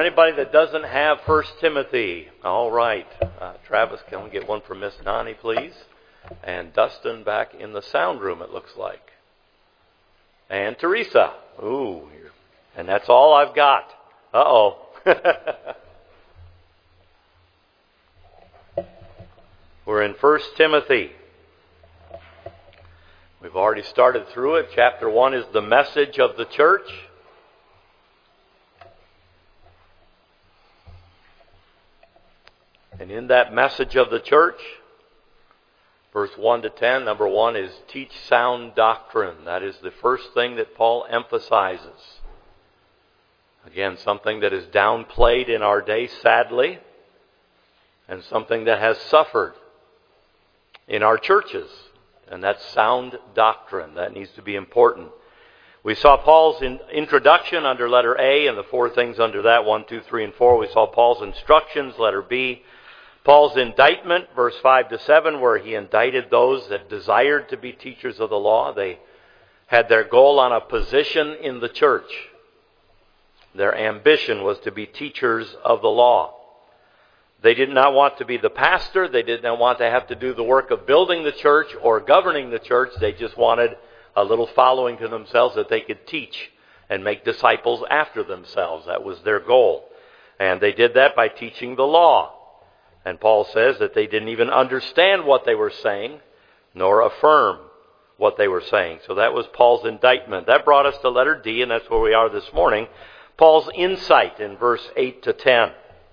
anybody that doesn't have 1 Timothy? All right. Travis, can we get one from Miss Nani, please? And Dustin back in the sound room, it looks like. And Teresa. Ooh. And that's all I've got. Uh-oh. We're in 1 Timothy. We've already started through it. Chapter 1 is the message of the church. And in that message of the church, verse 1 to 10, number 1 is teach sound doctrine. That is the first thing that Paul emphasizes. Again, something that is downplayed in our day, sadly, and something that has suffered in our churches. And that's sound doctrine. That needs to be important. We saw Paul's introduction under letter A and the 4 things under that, 1, 2, 3, and 4. We saw Paul's instructions, letter B. Paul's indictment, verse 5 to 7, where he indicted those that desired to be teachers of the law. They had their goal on a position in the church. Their ambition was to be teachers of the law. They did not want to be the pastor. They did not want to have to do the work of building the church or governing the church. They just wanted a little following to themselves that they could teach and make disciples after themselves. That was their goal. And they did that by teaching the law. And Paul says that they didn't even understand what they were saying, nor affirm what they were saying. So that was Paul's indictment. That brought us to letter D, and that's where we are this morning. Paul's insight in verse 8 to 10.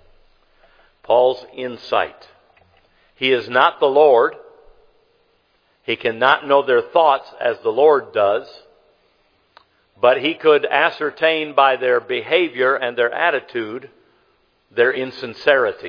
Paul's insight. He is not the Lord. He cannot know their thoughts as the Lord does. But he could ascertain by their behavior and their attitude their insincerity.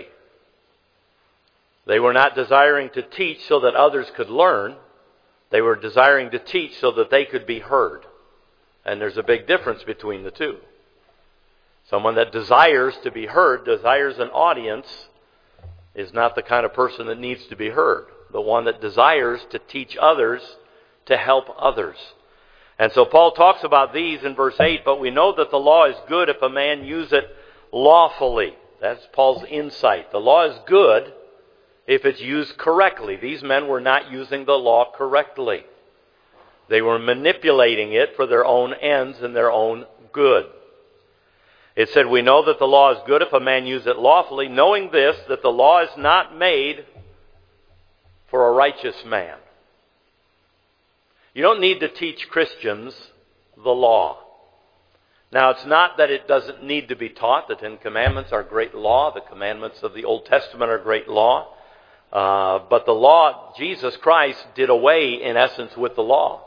They were not desiring to teach so that others could learn. They were desiring to teach so that they could be heard. And there's a big difference between the two. Someone that desires to be heard, desires an audience, is not the kind of person that needs to be heard. The one that desires to teach others, to help others. And so Paul talks about these in verse 8, but we know that the law is good if a man use it lawfully. That's Paul's insight. The law is good if it's used correctly. These men were not using the law correctly. They were manipulating it for their own ends and their own good. It said, we know that the law is good if a man use it lawfully, knowing this, that the law is not made for a righteous man. You don't need to teach Christians the law. Now, it's not that it doesn't need to be taught. The 10 Commandments are great law. The commandments of the Old Testament are great law. But the law, Jesus Christ did away, in essence, with the law.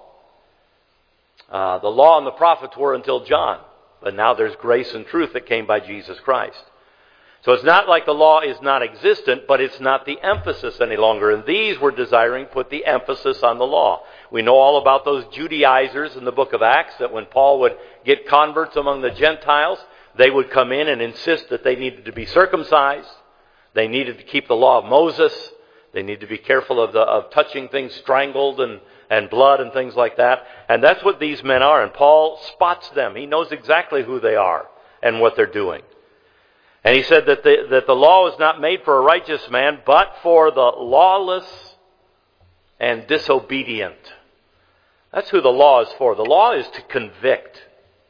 The law and the prophets were until John. But now there's grace and truth that came by Jesus Christ. So it's not like the law is not existent, but it's not the emphasis any longer. And these were desiring to put the emphasis on the law. We know all about those Judaizers in the book of Acts, that when Paul would get converts among the Gentiles, they would come in and insist that they needed to be circumcised. They needed to keep the law of Moses. They needed to be careful of touching things strangled and blood and things like that. And that's what these men are. And Paul spots them. He knows exactly who they are and what they're doing. And he said that the law is not made for a righteous man, but for the lawless and disobedient. That's who the law is for. The law is to convict.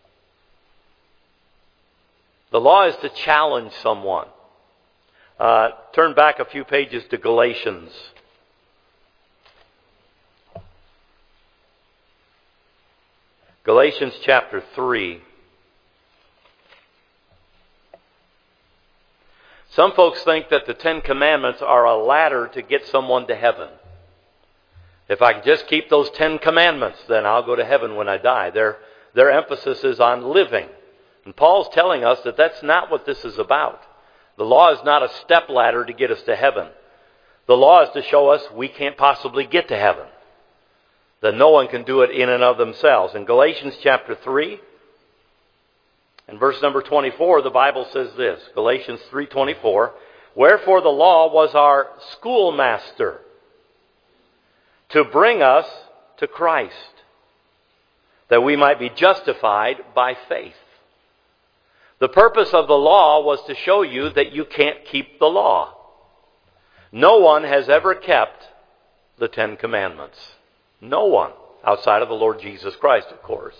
The law is to challenge someone. Turn back a few pages to Galatians. Galatians chapter 3. Some folks think that the 10 Commandments are a ladder to get someone to heaven. If I can just keep those 10 Commandments, then I'll go to heaven when I die. Their emphasis is on living. And Paul's telling us that that's not what this is about. The law is not a step ladder to get us to heaven. The law is to show us we can't possibly get to heaven. That no one can do it in and of themselves. In Galatians chapter 3, in verse number 24, the Bible says this. Galatians 3:24, wherefore the law was our schoolmaster to bring us to Christ, that we might be justified by faith. The purpose of the law was to show you that you can't keep the law. No one has ever kept the 10 Commandments. No one, outside of the Lord Jesus Christ, of course.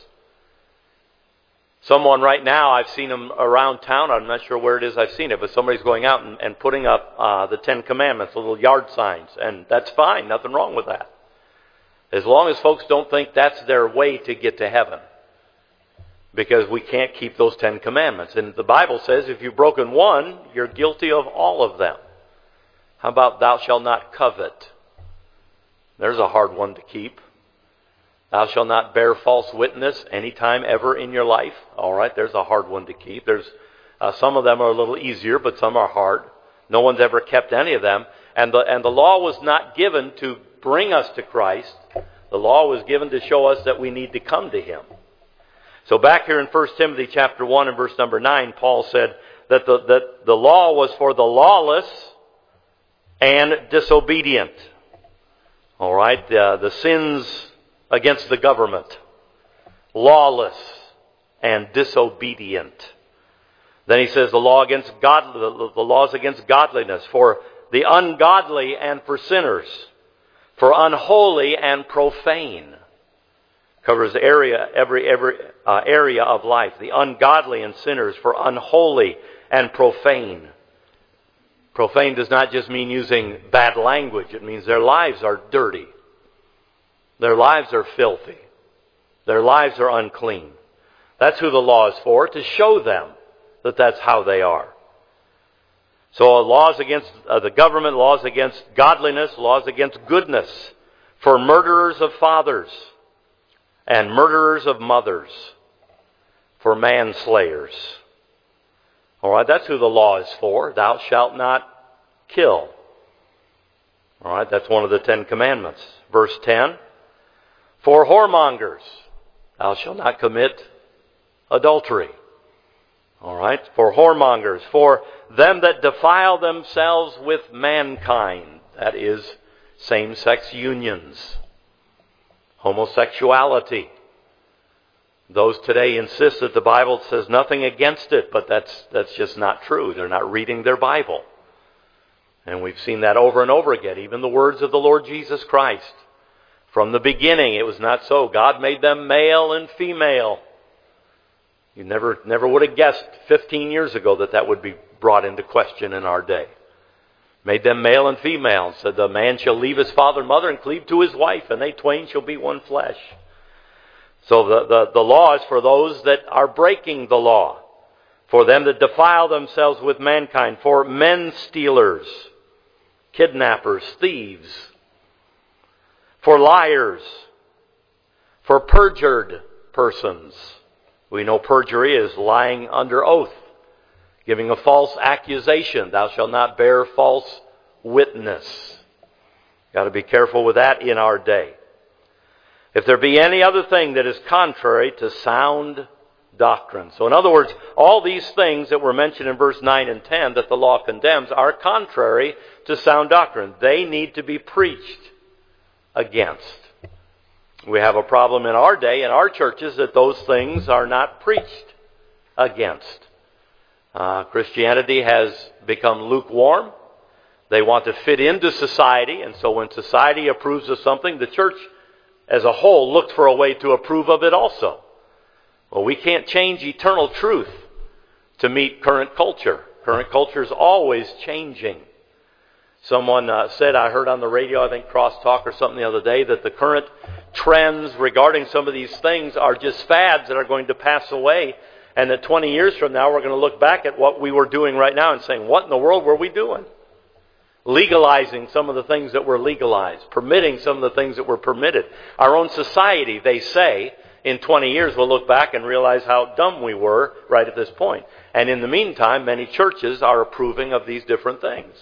Someone right now, I've seen them around town, I'm not sure where it is I've seen it, but somebody's going out and putting up the 10 Commandments, little yard signs, and that's fine, nothing wrong with that. As long as folks don't think that's their way to get to heaven. Because we can't keep those 10 Commandments. And the Bible says if you've broken one, you're guilty of all of them. How about thou shalt not covet? There's a hard one to keep. Thou shalt not bear false witness anytime ever in your life. All right, there's a hard one to keep. There's some of them are a little easier, but some are hard. No one's ever kept any of them. And the law was not given to bring us to Christ. The law was given to show us that we need to come to Him. So back here in 1 Timothy chapter 1 and verse number 9, Paul said that the law was for the lawless and disobedient. All right, the sins against the government, lawless and disobedient. Then he says the laws against godliness, for the ungodly and for sinners, for unholy and profane. Covers every area of life. The ungodly and sinners, for unholy and profane. Profane does not just mean using bad language. It means their lives are dirty. Their lives are filthy. Their lives are unclean. That's who the law is for, to show them that that's how they are. So laws against the government, laws against godliness, laws against goodness, for murderers of fathers and murderers of mothers, for manslayers. All right, that's who the law is for. Thou shalt not kill. All right, that's one of the 10 Commandments. Verse 10, for whoremongers, thou shalt not commit adultery. All right, for whoremongers, for them that defile themselves with mankind, that is, same-sex unions, homosexuality. Those today insist that the Bible says nothing against it, but that's just not true. They're not reading their Bible. And we've seen that over and over again, even the words of the Lord Jesus Christ. From the beginning, it was not so. God made them male and female. You never would have guessed 15 years ago that would be brought into question in our day. Made them male and female, and said the man shall leave his father and mother and cleave to his wife, and they twain shall be one flesh. So the law is for those that are breaking the law, for them that defile themselves with mankind, for men stealers, kidnappers, thieves, for liars, for perjured persons. We know perjury is lying under oath, giving a false accusation. Thou shalt not bear false witness. Got to be careful with that in our day. If there be any other thing that is contrary to sound doctrine. So in other words, all these things that were mentioned in verse 9 and 10 that the law condemns are contrary to sound doctrine. They need to be preached against. We have a problem in our day, in our churches, that those things are not preached against. Christianity has become lukewarm. They want to fit into society, and so when society approves of something, the church as a whole looked for a way to approve of it also. Well, we can't change eternal truth to meet current culture. Current culture is always changing. Someone said, I heard on the radio, I think Crosstalk or something the other day, that the current trends regarding some of these things are just fads that are going to pass away, and that 20 years from now we're going to look back at what we were doing right now and saying, what in the world were we doing? Legalizing some of the things that were legalized, permitting some of the things that were permitted. Our own society, they say, in 20 years we'll look back and realize how dumb we were right at this point. And in the meantime, many churches are approving of these different things.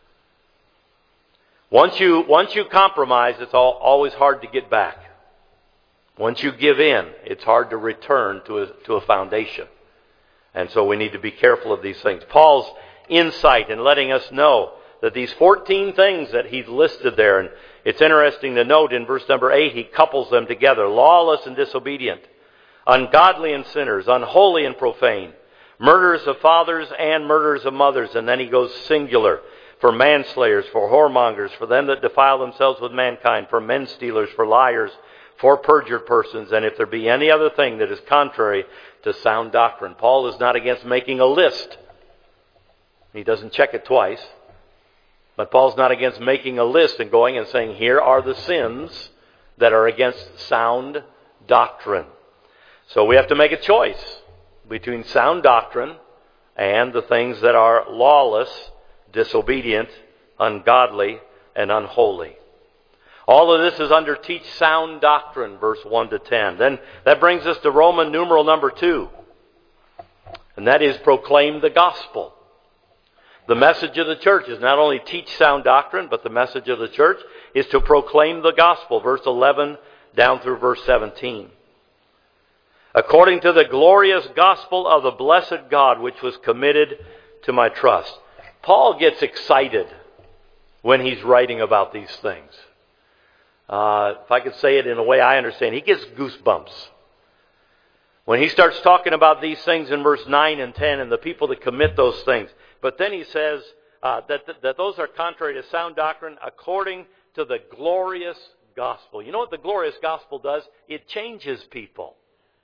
Once you compromise, it's always hard to get back. Once you give in, it's hard to return to a foundation. And so we need to be careful of these things. Paul's insight in letting us know that these 14 things that he's listed there, and it's interesting to note in verse number 8, he couples them together. Lawless and disobedient, ungodly and sinners, unholy and profane, Murderers of fathers and murderers of mothers. And then he goes singular. For manslayers, for whoremongers, for them that defile themselves with mankind, for men stealers, for liars, for perjured persons, and if there be any other thing that is contrary to sound doctrine. Paul is not against making a list. He doesn't check it twice. But Paul's not against making a list and going and saying, here are the sins that are against sound doctrine. So we have to make a choice between sound doctrine and the things that are lawless, disobedient, ungodly, and unholy. All of this is under teach sound doctrine, verse 1 to 10. Then that brings us to Roman numeral number 2. And that is proclaim the gospel. The message of the church is not only teach sound doctrine, but the message of the church is to proclaim the gospel, verse 11 down through verse 17. According to the glorious gospel of the blessed God, which was committed to my trust. Paul gets excited when he's writing about these things. If I could say it in a way I understand, he gets goosebumps. When he starts talking about these things in verse 9 and 10 and the people that commit those things. But then he says that those are contrary to sound doctrine according to the glorious gospel. You know what the glorious gospel does? It changes people.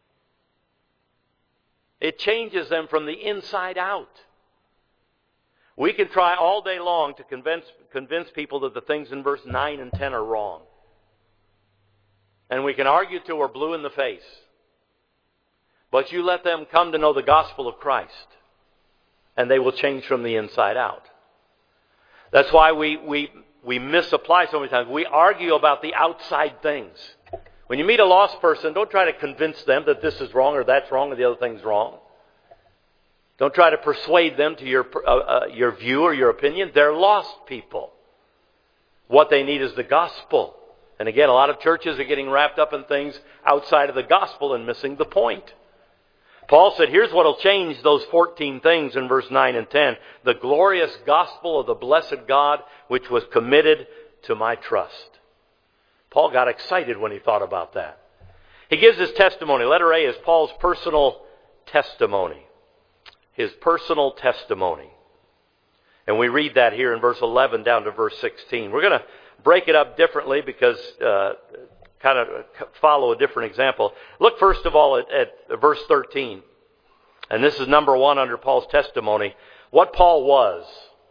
It changes them from the inside out. We can try all day long to convince people that the things in verse 9 and 10 are wrong. And we can argue till we're blue in the face. But you let them come to know the gospel of Christ, and they will change from the inside out. That's why we misapply so many times. We argue about the outside things. When you meet a lost person, don't try to convince them that this is wrong or that's wrong or the other thing's wrong. Don't try to persuade them to your view or your opinion. They're lost people. What they need is the gospel. And again, a lot of churches are getting wrapped up in things outside of the gospel and missing the point. Paul said, here's what will change those 14 things in verse 9 and 10. The glorious gospel of the blessed God, which was committed to my trust. Paul got excited when he thought about that. He gives his testimony. Letter A is Paul's personal testimony. His personal testimony. And we read that here in verse 11 down to verse 16. We're going to break it up differently because kind of follow a different example. Look first of all at verse 13. And this is number 1 under Paul's testimony. What Paul was.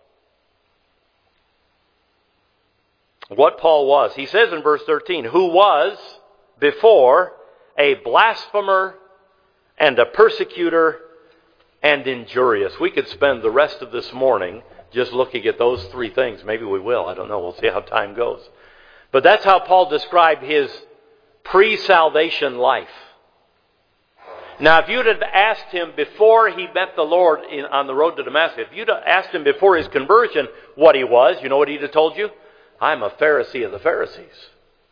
What Paul was. He says in verse 13, who was before a blasphemer and a persecutor and injurious. We could spend the rest of this morning just looking at those 3 things. Maybe we will. I don't know. We'll see how time goes. But that's how Paul described his pre-salvation life. Now, if you'd have asked him before he met the Lord on the road to Damascus, if you'd have asked him before his conversion what he was, you know what he'd have told you? I'm a Pharisee of the Pharisees.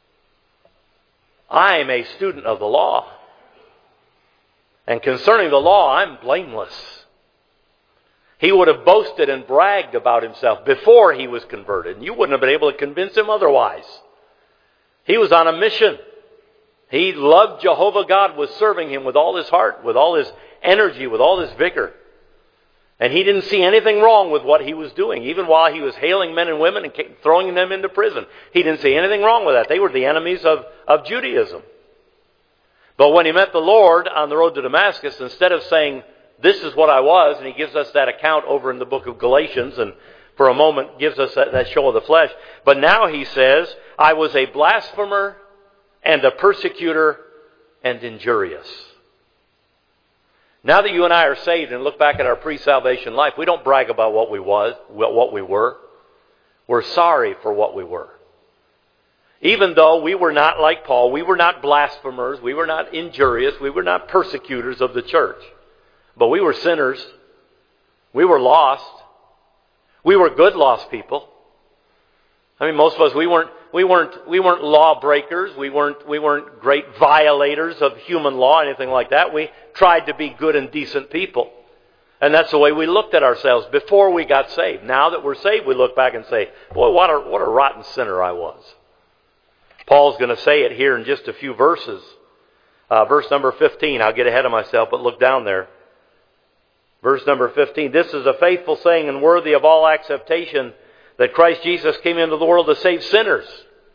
I'm a student of the law. And concerning the law, I'm blameless. He would have boasted and bragged about himself before he was converted. And you wouldn't have been able to convince him otherwise. He was on a mission. He loved Jehovah God, was serving Him with all his heart, with all his energy, with all his vigor. And he didn't see anything wrong with what he was doing. Even while he was hailing men and women and throwing them into prison. He didn't see anything wrong with that. They were the enemies of Judaism. But when he met the Lord on the road to Damascus, instead of saying, this is what I was, and he gives us that account over in the book of Galatians, and for a moment gives us that show of the flesh. But now he says, I was a blasphemer and a persecutor and injurious. Now that you and I are saved and look back at our pre-salvation life, we don't brag about what we were. We're sorry for what we were. Even though we were not like Paul, we were not blasphemers, we were not injurious, we were not persecutors of the church. But we were sinners. We were lost. We were good lost people. I mean, most of us, we weren't lawbreakers. We weren't great violators of human law, anything like that. We tried to be good and decent people. And that's the way we looked at ourselves before we got saved. Now that we're saved, we look back and say, boy, what a rotten sinner I was. Paul's going to say it here in just a few verses. Verse number 15. I'll get ahead of myself, but look down there. Verse number 15, this is a faithful saying and worthy of all acceptation, that Christ Jesus came into the world to save sinners.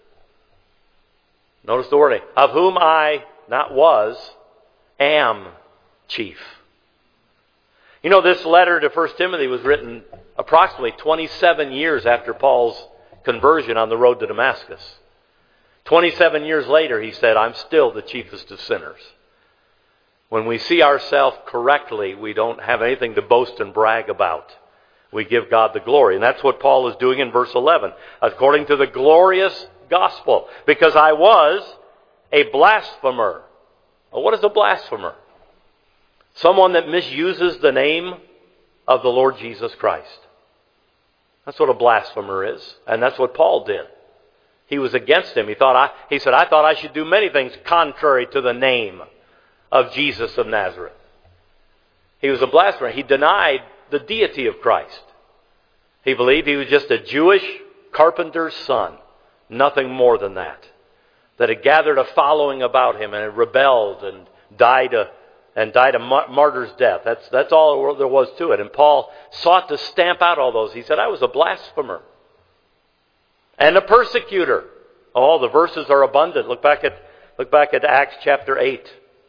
Notice the wording, of whom I, not was, am chief. You know, this letter to 1 Timothy was written approximately 27 years after Paul's conversion on the road to Damascus. 27 years later, he said, I'm still the chiefest of sinners. When we see ourselves correctly, we don't have anything to boast and brag about. We give God the glory. And that's what Paul is doing in verse 11. According to the glorious gospel. Because I was a blasphemer. Well, what is a blasphemer? Someone that misuses the name of the Lord Jesus Christ. That's what a blasphemer is. And that's what Paul did. He was against him. He said, I thought I should do many things contrary to the name of Jesus of Nazareth. He was a blasphemer. He denied the deity of Christ. He believed he was just a Jewish carpenter's son. Nothing more than that. That had gathered a following about him and had rebelled and died a martyr's death. That's all there was to it. And Paul sought to stamp out all those. He said, I was a blasphemer and a persecutor. Oh, the verses are abundant. Look back at Acts chapter 8.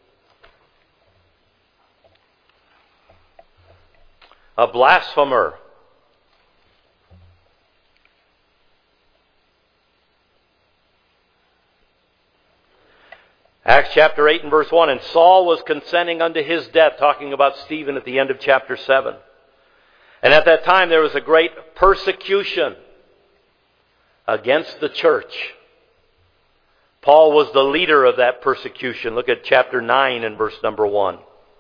A blasphemer. Acts chapter 8 and verse 1. And Saul was consenting unto his death, talking about Stephen at the end of chapter 7. And at that time there was a great persecution against the church. Paul was the leader of that persecution. Look at chapter 9 and verse number 1.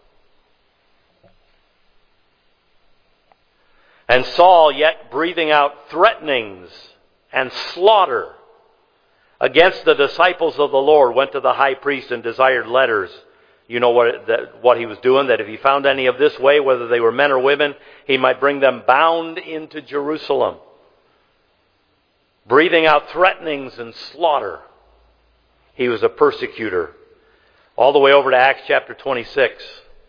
And Saul, yet breathing out threatenings and slaughter against the disciples of the Lord, went to the high priest and desired letters. You know what he was doing, that if he found any of this way, whether they were men or women, he might bring them bound into Jerusalem. Breathing out threatenings and slaughter. He was a persecutor. All the way over to Acts chapter 26.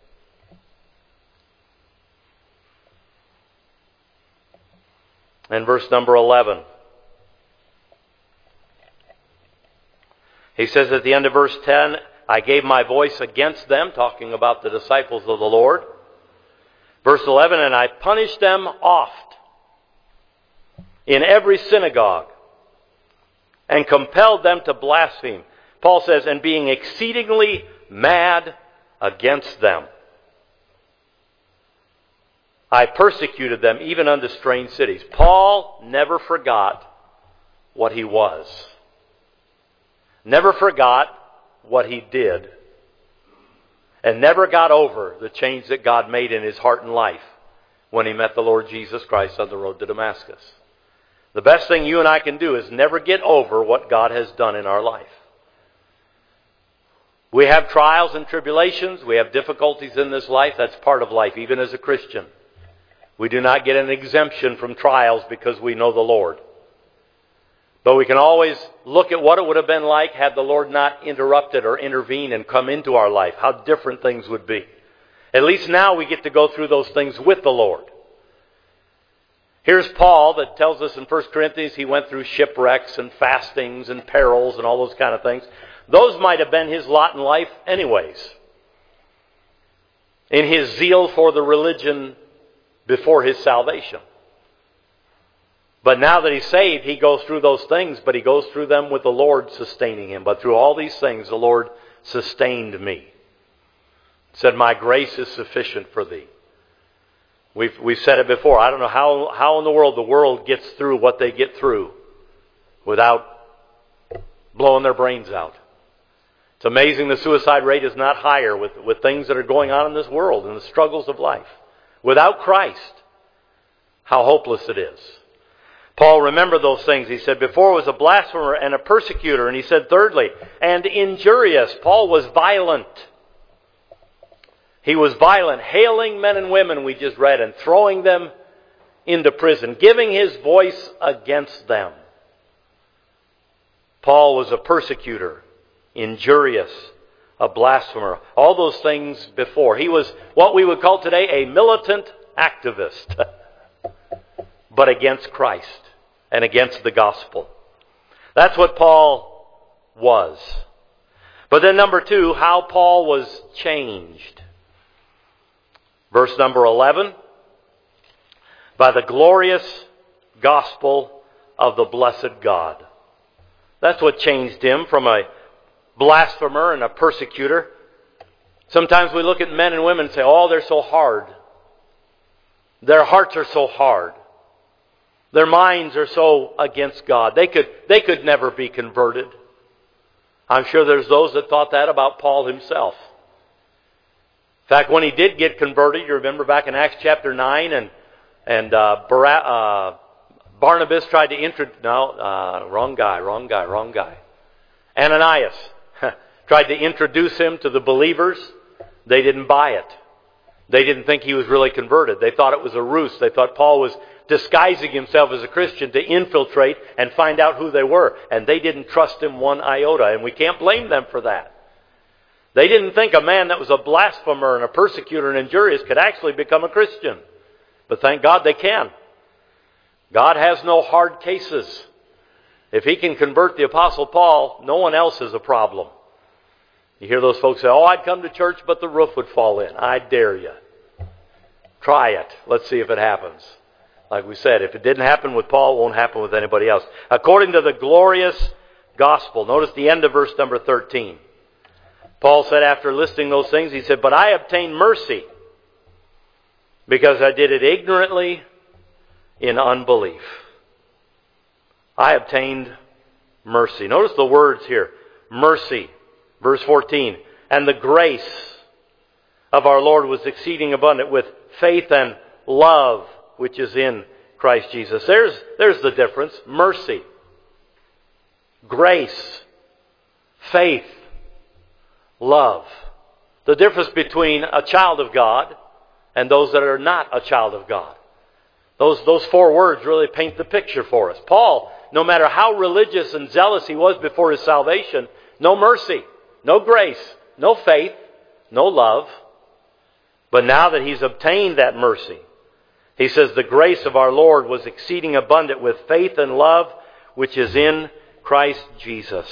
And verse number 11. He says at the end of verse 10, I gave my voice against them, talking about the disciples of the Lord. Verse 11, and I punished them oft in every synagogue and compelled them to blaspheme. Paul says, and being exceedingly mad against them, I persecuted them even unto strange cities. Paul never forgot what he was. Never forgot what he did. And never got over the change that God made in his heart and life when he met the Lord Jesus Christ on the road to Damascus. The best thing you and I can do is never get over what God has done in our life. We have trials and tribulations. We have difficulties in this life. That's part of life, even as a Christian. We do not get an exemption from trials because we know the Lord. But we can always look at what it would have been like had the Lord not interrupted or intervened and come into our life. How different things would be. At least now we get to go through those things with the Lord. Here's Paul that tells us in 1 Corinthians he went through shipwrecks and fastings and perils and all those kind of things. Those might have been his lot in life anyways. In his zeal for the religion before his salvation. But now that he's saved, he goes through those things, but he goes through them with the Lord sustaining him. But through all these things, the Lord sustained me. Said, my grace is sufficient for thee. We've said it before. I don't know how in the world gets through what they get through without blowing their brains out. It's amazing the suicide rate is not higher with things that are going on in this world and the struggles of life. Without Christ, how hopeless it is. Paul remembered those things. He said, before was a blasphemer and a persecutor. And he said, thirdly, and injurious. Paul was violent. He was violent, hailing men and women, we just read, and throwing them into prison, giving his voice against them. Paul was a persecutor, injurious, a blasphemer. All those things before. He was what we would call today a militant activist, but against Christ and against the gospel. That's what Paul was. But then number 2, how Paul was changed. Verse number 11, by the glorious gospel of the blessed God. That's what changed him from a blasphemer and a persecutor. Sometimes we look at men and women and say, oh, they're so hard. Their hearts are so hard. Their minds are so against God. They could never be converted. I'm sure there's those that thought that about Paul himself. In fact, when he did get converted, you remember back in Acts chapter 9, and Barnabas tried to introduce... wrong guy. Ananias tried to introduce him to the believers. They didn't buy it. They didn't think he was really converted. They thought it was a ruse. They thought Paul was disguising himself as a Christian to infiltrate and find out who they were. And they didn't trust him one iota. And we can't blame them for that. They didn't think a man that was a blasphemer and a persecutor and injurious could actually become a Christian. But thank God they can. God has no hard cases. If He can convert the Apostle Paul, no one else is a problem. You hear those folks say, oh, I'd come to church, but the roof would fall in. I dare you. Try it. Let's see if it happens. Like we said, if it didn't happen with Paul, it won't happen with anybody else. According to the glorious gospel. Notice the end of verse number 13. Paul said after listing those things, he said, but I obtained mercy because I did it ignorantly in unbelief. I obtained mercy. Notice the words here. Mercy. Verse 14. And the grace of our Lord was exceeding abundant with faith and love which is in Christ Jesus. There's the difference. Mercy. Grace. Faith. Love. The difference between a child of God and those that are not a child of God. Those 4 words really paint the picture for us. Paul, no matter how religious and zealous he was before his salvation, no mercy, no grace, no faith, no love. But now that he's obtained that mercy, he says the grace of our Lord was exceeding abundant with faith and love which is in Christ Jesus.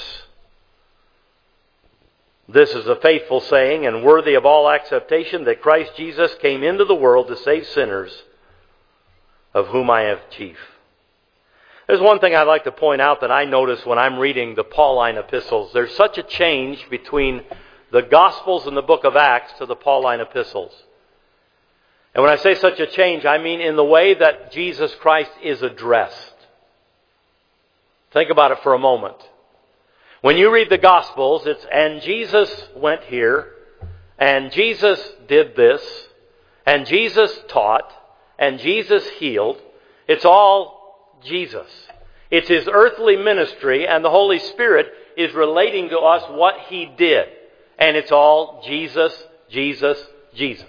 This is a faithful saying and worthy of all acceptation that Christ Jesus came into the world to save sinners, of whom I am chief. There's one thing I'd like to point out that I notice when I'm reading the Pauline epistles. There's such a change between the Gospels and the book of Acts to the Pauline epistles. And when I say such a change, I mean in the way that Jesus Christ is addressed. Think about it for a moment. When you read the Gospels, it's, and Jesus went here, and Jesus did this, and Jesus taught, and Jesus healed. It's all Jesus. It's His earthly ministry, and the Holy Spirit is relating to us what He did. And it's all Jesus, Jesus, Jesus.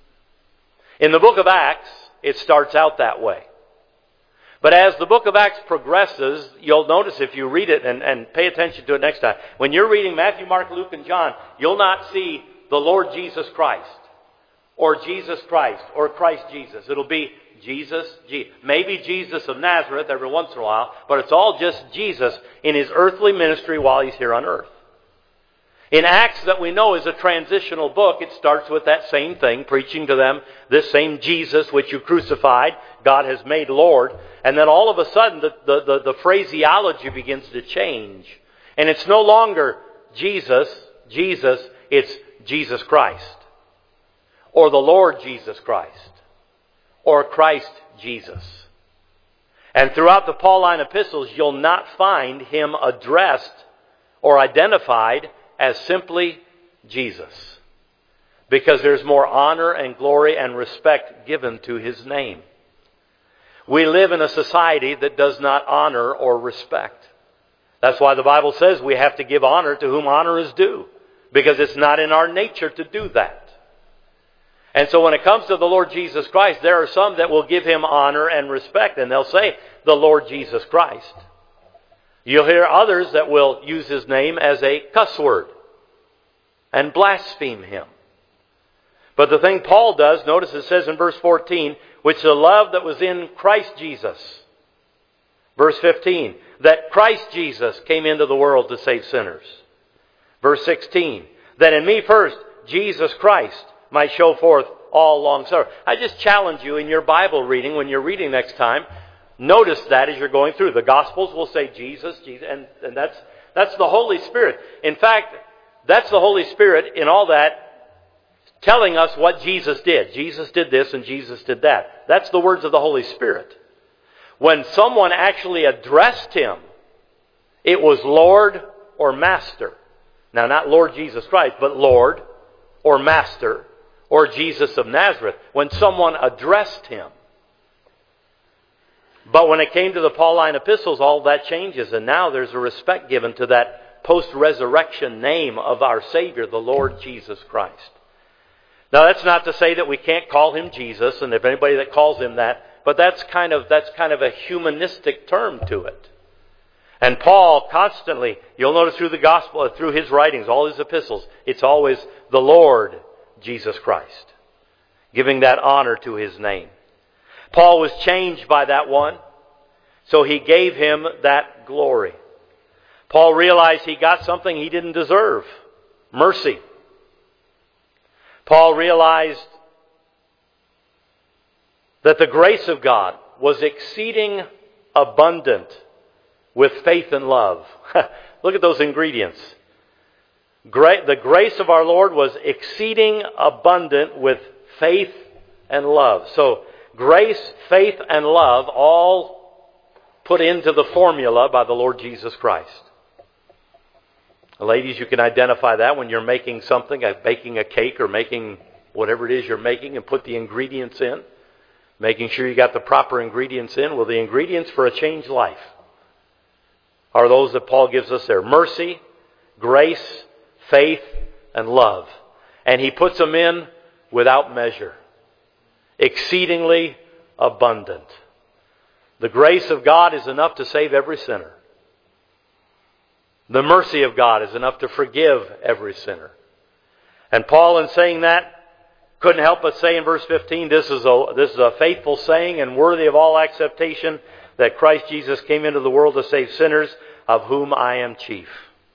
In the book of Acts, it starts out that way. But as the book of Acts progresses, you'll notice if you read it and pay attention to it next time. When you're reading Matthew, Mark, Luke, and John, you'll not see the Lord Jesus Christ, or Jesus Christ, or Christ Jesus. It'll be Jesus, maybe Jesus of Nazareth every once in a while, but it's all just Jesus in His earthly ministry while He's here on earth. In Acts, that we know is a transitional book, it starts with that same thing, preaching to them this same Jesus which you crucified, God has made Lord. And then all of a sudden, the phraseology begins to change. And it's no longer Jesus, it's Jesus Christ. Or the Lord Jesus Christ. Or Christ Jesus. And throughout the Pauline epistles, you'll not find Him addressed or identified as simply Jesus. Because there's more honor and glory and respect given to His name. We live in a society that does not honor or respect. That's why the Bible says we have to give honor to whom honor is due. Because it's not in our nature to do that. And so when it comes to the Lord Jesus Christ, there are some that will give Him honor and respect. And they'll say, the Lord Jesus Christ. You'll hear others that will use His name as a cuss word. and blaspheme Him. But the thing Paul does, notice it says in verse 14, which the love that was in Christ Jesus. Verse 15, that Christ Jesus came into the world to save sinners. Verse 16, that in me first, Jesus Christ might show forth all long suffering. I just challenge you in your Bible reading, when you're reading next time, notice that as you're going through. The Gospels will say Jesus, Jesus, and that's the Holy Spirit. In fact, that's the Holy Spirit in all that, telling us what Jesus did. Jesus did this and Jesus did that. That's the words of the Holy Spirit. When someone actually addressed Him, it was Lord or Master. Now, not Lord Jesus Christ, but Lord or Master or Jesus of Nazareth. When someone addressed Him. But when it came to the Pauline epistles, all that changes. And now there's a respect given to that post-resurrection name of our Savior, the Lord Jesus Christ. Now, that's not to say that we can't call Him Jesus, and if anybody that calls Him that, but that's kind of a humanistic term to it. And Paul constantly, you'll notice through the gospel, through his writings, all his epistles, it's always the Lord Jesus Christ, giving that honor to His name. Paul was changed by that one, so he gave Him that glory. Paul realized he got something he didn't deserve, mercy. Paul realized that the grace of God was exceeding abundant with faith and love. Look at those ingredients. The grace of our Lord was exceeding abundant with faith and love. So, grace, faith, and love all put into the formula by the Lord Jesus Christ. Ladies, you can identify that when you're making something, baking a cake or making whatever it is you're making, and put the ingredients in. Making sure you got the proper ingredients in. Well, the ingredients for a changed life are those that Paul gives us there. Mercy, grace, faith, and love. And he puts them in without measure. Exceedingly abundant. The grace of God is enough to save every sinner. The mercy of God is enough to forgive every sinner. And Paul, in saying that, couldn't help but say in verse 15, this is a faithful saying and worthy of all acceptation, that Christ Jesus came into the world to save sinners, of whom I am chief.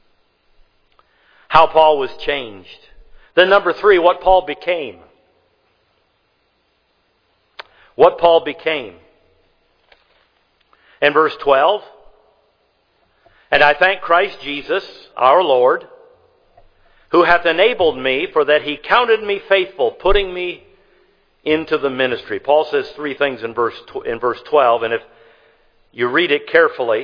How Paul was changed. Then number 3, what Paul became. What Paul became. In verse 12, and I thank Christ Jesus, our Lord, who hath enabled me, for that He counted me faithful, putting me into the ministry. Paul says 3 things in verse 12, and if you read it carefully,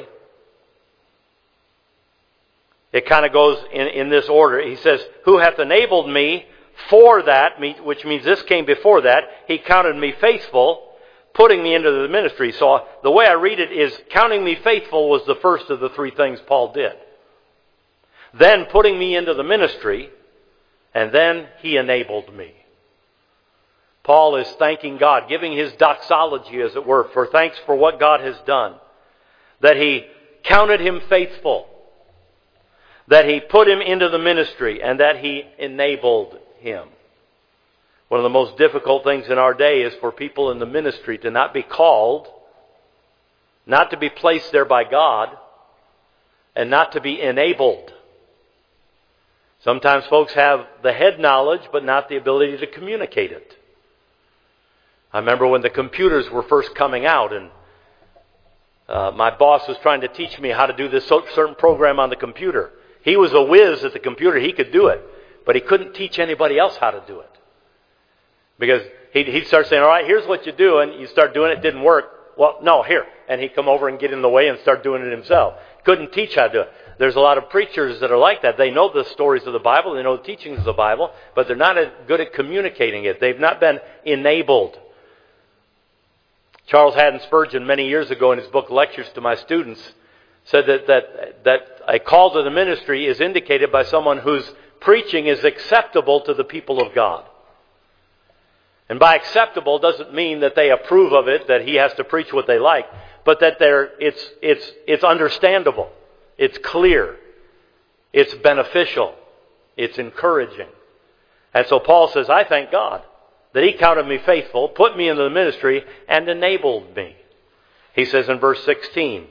it kind of goes in this order. He says, who hath enabled me for that, which means this came before that, He counted me faithful, putting me into the ministry. So the way I read it is, counting me faithful was the first of the 3 things Paul did. Then putting me into the ministry, and then He enabled me. Paul is thanking God, giving his doxology, as it were, for thanks for what God has done. That He counted him faithful. That He put him into the ministry, and that He enabled him. One of the most difficult things in our day is for people in the ministry to not be called, not to be placed there by God, and not to be enabled. Sometimes folks have the head knowledge, but not the ability to communicate it. I remember when the computers were first coming out, and my boss was trying to teach me how to do this certain program on the computer. He was a whiz at the computer. He could do it, but he couldn't teach anybody else how to do it. Because he'd start saying, all right, here's what you do, and you start doing it, didn't work. Well, no, here. And he'd come over and get in the way and start doing it himself. Couldn't teach how to do it. There's a lot of preachers that are like that. They know the stories of the Bible, they know the teachings of the Bible, but they're not good at communicating it. They've not been enabled. Charles Haddon Spurgeon, many years ago in his book Lectures to My Students, said that a call to the ministry is indicated by someone whose preaching is acceptable to the people of God. And by acceptable doesn't mean that they approve of it, that he has to preach what they like, but that it's understandable, it's clear, it's beneficial, It's encouraging. And so Paul says, I thank God that He counted me faithful, put me into the ministry, and enabled me. He says in verse 16,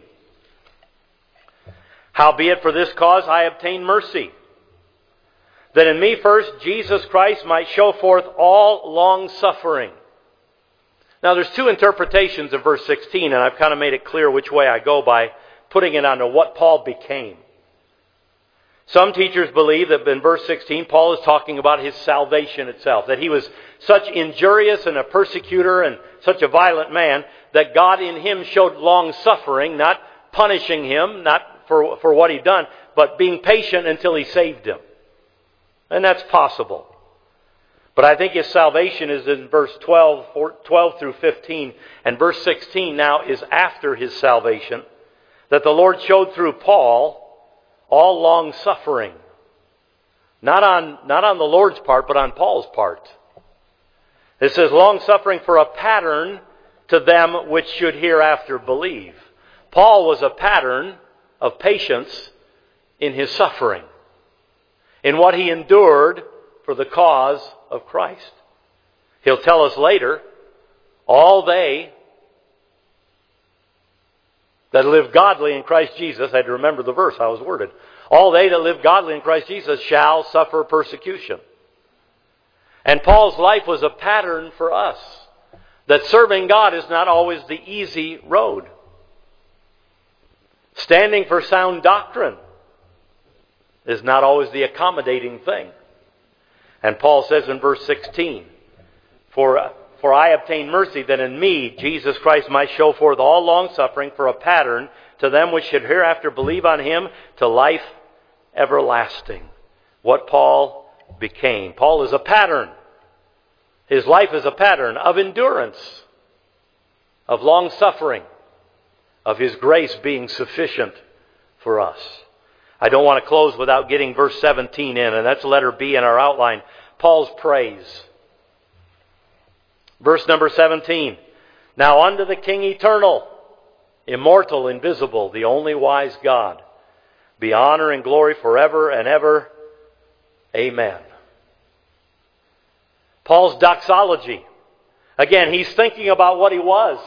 howbeit for this cause I obtained mercy, that in me first Jesus Christ might show forth all long suffering. Now there's two interpretations of verse 16, and I've kind of made it clear which way I go by putting it onto what Paul became. Some teachers believe that in verse 16, Paul is talking about his salvation itself, that he was such injurious and a persecutor and such a violent man that God in him showed long suffering, not punishing him, not for what he'd done, but being patient until He saved him. And that's possible. But I think his salvation is in verse 12 through 15, and verse 16 now is after his salvation, that the Lord showed through Paul all long suffering. Not on the Lord's part, but on Paul's part. It says, long suffering for a pattern to them which should hereafter believe. Paul was a pattern of patience in his suffering, in what he endured for the cause of Christ. He'll tell us later, all they that live godly in Christ Jesus, I had to remember the verse, how it was worded. All they that live godly in Christ Jesus shall suffer persecution. And Paul's life was a pattern for us, that serving God is not always the easy road. Standing for sound doctrine is not always the accommodating thing. And Paul says in verse 16, For I obtained mercy that in me Jesus Christ might show forth all long suffering for a pattern to them which should hereafter believe on Him to life everlasting. What Paul became. Paul is a pattern. His life is a pattern of endurance, of long suffering, of His grace being sufficient for us. I don't want to close without getting verse 17 in, and that's letter B in our outline. Paul's praise. Verse number 17. Now unto the King eternal, immortal, invisible, the only wise God, be honor and glory forever and ever. Amen. Paul's doxology. Again, he's thinking about what he was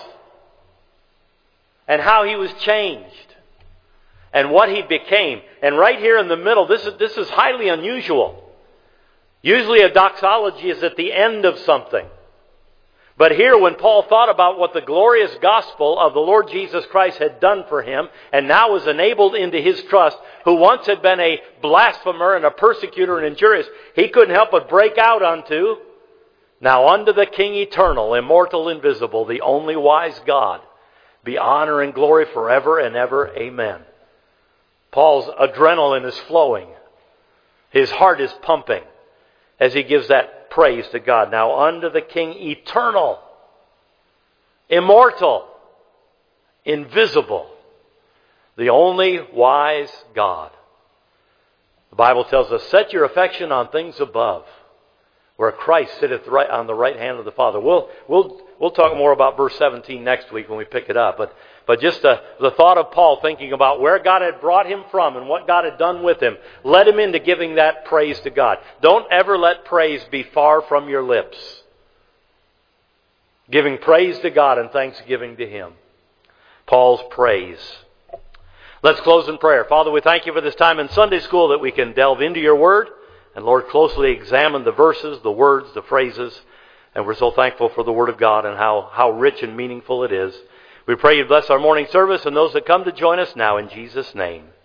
and how he was changed and what he became. And right here in the middle, this is highly unusual. Usually a doxology is at the end of something. But here, when Paul thought about what the glorious gospel of the Lord Jesus Christ had done for him, and now was enabled into his trust, who once had been a blasphemer and a persecutor and injurious, he couldn't help but break out unto, now unto the King eternal, immortal, invisible, the only wise God, be honor and glory forever and ever. Amen. Paul's adrenaline is flowing. His heart is pumping as he gives that praise to God. Now unto the King eternal, immortal, invisible, the only wise God. The Bible tells us, set your affection on things above, where Christ sitteth right on the right hand of the Father. We'll talk more about verse 17 next week when we pick it up. But just the thought of Paul thinking about where God had brought him from and what God had done with him led him into giving that praise to God. Don't ever let praise be far from your lips. Giving praise to God and thanksgiving to Him. Paul's praise. Let's close in prayer. Father, we thank You for this time in Sunday school that we can delve into Your Word and, Lord, closely examine the verses, the words, the phrases. And we're so thankful for the Word of God and how rich and meaningful it is. We pray You bless our morning service and those that come to join us now in Jesus' name.